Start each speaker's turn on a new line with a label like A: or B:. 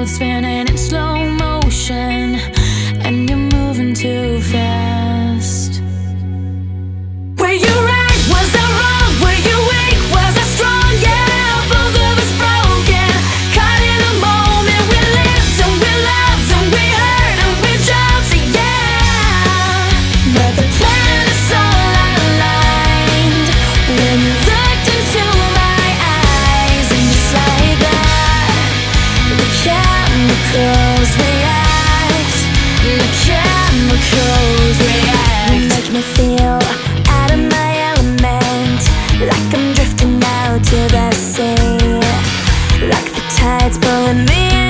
A: world spinning in slow motion, and you're moving too fast. Were you right? Was I wrong? Were you weak? Was I strong? Yeah, both of us broken, caught in the moment. We lived and we loved and we hurt and we jumped, yeah. But the planets all aligned when you looked into my eyes, and just like that, the chemicals react. The chemicals react. You make me feel out of my element, like I'm drifting out to the sea, like the tide's pulling me